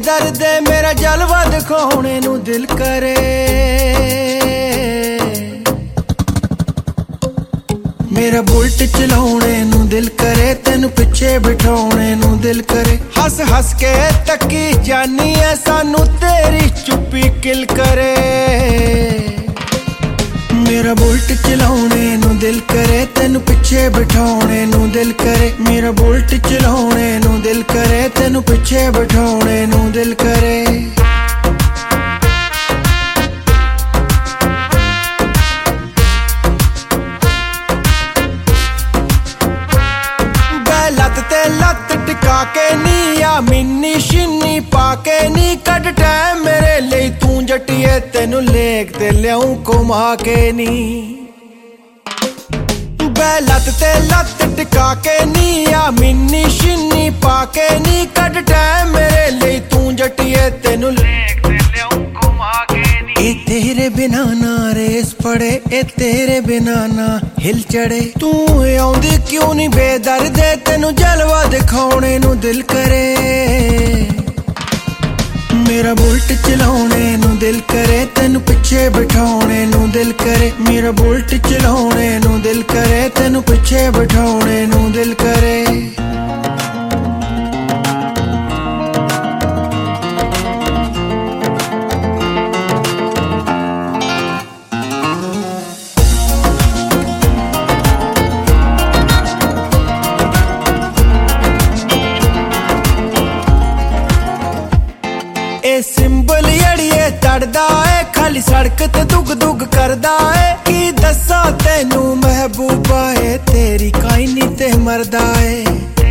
ਬੇਦਰਦੇ ਮੇਰਾ ਜਲਵਾ ਦਿਖਾਉਣੇ ਨੂੰ ਦਿਲ ਕਰੇ। ਮੇਰਾ ਬੁਲਟ ਚਲਾਉਣੇ ਨੂੰ ਦਿਲ ਕਰੇ, ਤੈਨੂੰ ਪਿੱਛੇ ਬਿਠਾਉਣੇ ਨੂੰ ਦਿਲ ਕਰੇ। ਹੱਸ ਹੱਸ ਕੇ ਤੱਕੀ ਜਾਨੀ ਐ ਸਾਨੂੰ ਤੇਰੀ ਚੁੱਪੀ ਕਿਲ ਕਰੇ। ਮੇਰਾ ਬੁਲਟ ਚਲਾਉਣੇ ਨੂੰ ਦਿਲ ਕਰੇ, ਤੈਨੂੰ ਪਿੱਛੇ ਬਿਠਾਉਣੇ ਨੂੰ ਦਿਲ ਕਰੇ। ਮੇਰਾ ਬੁਲਟ ਚਲਾਉਣੇ ਨੂੰ ਦਿਲ ਕਰੇ, ਤੈਨੂੰ ਪਿੱਛੇ ਬਿਠਾਉਣੇ ਨੂੰ ਦਿਲ ਕਰੇ। ਲੱਤ ਤੇ ਲੱਤ ਟਿਕਾ ਕੇ ਨੀ ਆ ਮਿੰਨੀ ਸ਼ਿੰਨੀ ਪਾ ਕੇ ਨੀ ਕੱਢ ਟੈਮ ਮੇਰੇ ਲਈ ਤੂੰ ਜੱਟੀਏ, ਤੈਨੂੰ ਲੇਕ ਤੇ ਲਿਆਉਂ ਘੁਮਾ ਕੇ ਨੀ। ਬੈ ਲੱਤ ਤੇ ਲੱਤ ਟਿਕਾ ਕੇ ਨੀ ਆ ਮਿੰਨੀ ਸ਼ਿੰਨੀ ਪਾ ਕੇ ਨੀ ਕੱਢ ਟੈਮ ਮੇਰੇ ਲਈ ਤੂੰ ਜੱਟੀਏ, ਤੈਨੂੰ ਲੇਕ ਤੇ ਲਿਆਉਂ ਘੁਮਾ ਕੇ ਨੀ। ਇਹ ਤੇਰੇ ਬਿਨਾ ਨਾ ਰੇਸ ਪੜੇ, ਇਹ ਤੇਰੇ ਬਿਨਾ ਨਾ ਹਿਲ ਚੜੇ। ਤੂੰ ਆਉਂਦੀ ਕਿਉਂ ਨੀ ਬੇਦਰਦੇ, ਤੈਨੂੰ ਜਲਵਾ ਦਿਖਾਉਣੇ ਨੂੰ ਦਿਲ ਕਰੇ। ਮੇਰਾ ਬੁਲਟ ਚਲਾਉਣੇ ਨੂੰ ਦਿਲ ਕਰੇ, ਤੈਨੂੰ ਪਿੱਛੇ ਬਿਠਾਉਣੇ ਨੂੰ ਦਿਲ ਕਰੇ। ਮੇਰਾ ਬੁਲਟ ਚਲਾਉਣੇ ਨੂੰ ਦਿਲ ਕਰੇ, ਤੈਨੂੰ ਪਿੱਛੇ ਬਿਠਾਉਣੇ ਨੂੰ ਦਿਲ ਕਰੇ। ਇਹ ਸਿੰਬਲ ਅੜੀਏ ਚੜਦਾ ਏ, ਖਾਲੀ ਸੜਕ ਤੇ ਦੁੱਗ ਦੁੱਗ ਕਰਦਾ ਏ। ਕੀ ਦੱਸਾਂ ਤੈਨੂੰ ਮਹਿਬੂਬਾ ਏ, ਤੇਰੀ ਕਾਇਨੀ ਤੇ ਮਰਦਾ ਏ।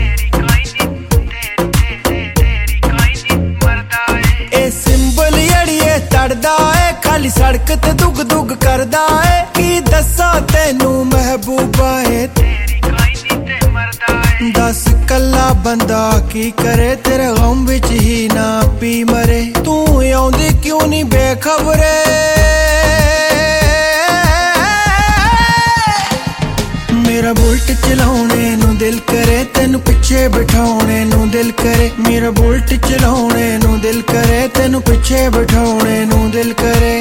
ਇਹ ਸਿੰਬਲ ਅੜੀਏ ਚੜਦਾ ਏ, ਖਾਲੀ ਸੜਕ ਤੇ ਦੁੱਗ ਦੁੱਗ ਕਰਦਾ ਏ। ਕੀ ਦੱਸਾਂ ਤੈਨੂੰ ਮਹਿਬੂਬਾ ਏ, ਤੇਰੀ ਕਾਇਨੀ ਤੇ ਮਰਦਾ ਏ। ਦੱਸ ਕੱਲਾ ਬੰਦਾ ਕੀ ਕਰੇ, ਤੇਰੇ ਗਮ ਵਿੱਚ ਹੀ ਨਾ ਪੀ ਮਰੇ। ਤੂੰ ਆਉਂਦੀ ਕਿਉਂ ਨੀ ਬੇਖਬਰੇ। ਮੇਰਾ ਬੁਲਟ ਚਲਾਉਣੇ ਨੂੰ ਦਿਲ ਕਰੇ, ਤੈਨੂੰ ਪਿੱਛੇ ਬਿਠਾਉਣੇ ਨੂੰ ਦਿਲ ਕਰੇ। ਮੇਰਾ ਬੁਲਟ ਚਲਾਉਣੇ ਨੂੰ ਦਿਲ ਕਰੇ, ਤੈਨੂੰ ਪਿੱਛੇ ਬਿਠਾਉਣੇ ਨੂੰ ਦਿਲ ਕਰੇ।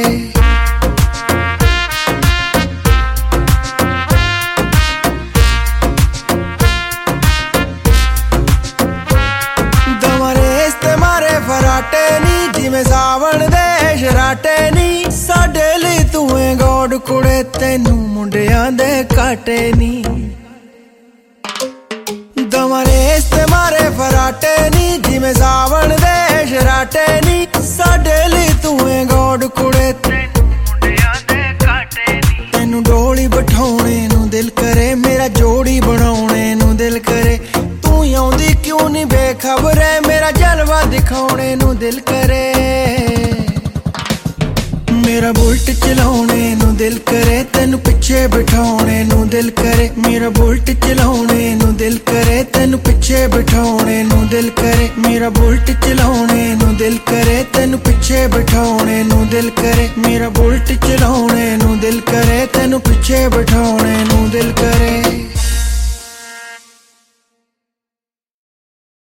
ਫਰਾਟੇ ਨੀ ਜਿਵੇਂ ਸਾਵਣ ਦੇ ਸ਼ਰਾਟੇ ਨੀ, ਸਾਡੇ ਲਈ ਤੂੰ ਏ ਗੋਡ ਕੁੜੇ, ਤੈਨੂੰ ਮੁੰਡਿਆਂ ਦੇ ਕਾਟੇ ਨੀ। ਦਵਾਂ ਰੇਸ ਤੇ ਮਾਰੇ ਫਰਾਟੇ ਨੀ ਜਿਵੇਂ ਸਾਵਣ ਦੇ ਸ਼ਰਾਟੇ ਨੀ, ਸਾਡੇ ਲਈ ਤੂੰ ਏ ਗੋਡ ਕੁੜੇ, ਤੈਨੂੰ ਮੁੰਡਿਆਂ ਦੇ ਕਾਟੇ ਨੀ। ਤੈਨੂੰ ਡੋਲੀ ਬਿਠਾਉਣੇ ਨੂੰ ਦਿਲ ਕਰੇ, ਮੇਰਾ ਜੋੜੀ ਬਣਾਉਣੇ ਨੂੰ ਦਿਲ ਕਰੇ। ਤੂੰ ਆਉਂਦੀ ਕਿਉਂ ਨੀ ਬੇਖਬਰੇ, ਮੇਰਾ ਜਲਵਾ ਦਿਖਾਉਣੇ ਨੂੰ ਦਿਲ ਕਰੇ। ਮੇਰਾ ਬੁਲਟ ਚਲਾਉਣੇ ਨੂੰ ਦਿਲ ਕਰੇ, ਤੈਨੂੰ ਪਿੱਛੇ ਬਿਠਾਉਣੇ ਨੂੰ ਦਿਲ ਕਰੇ। ਮੇਰਾ ਬੁਲਟ ਚਲਾਉਣੇ ਨੂੰ ਦਿਲ ਕਰੇ, ਤੈਨੂੰ ਪਿੱਛੇ ਬਿਠਾਉਣੇ ਨੂੰ ਦਿਲ ਕਰੇ। ਮੇਰਾ ਬੁਲਟ ਚਲਾਉਣੇ ਨੂੰ ਦਿਲ ਕਰੇ, ਤੈਨੂੰ ਪਿੱਛੇ ਬਿਠਾਉਣੇ ਨੂੰ ਦਿਲ ਕਰੇ। ਮੇਰਾ ਬੁਲਟ ਚਲਾਉਣੇ ਨੂੰ ਦਿਲ ਕਰੇ, ਤੈਨੂੰ ਪਿੱਛੇ ਬਿਠਾਉਣੇ ਨੂੰ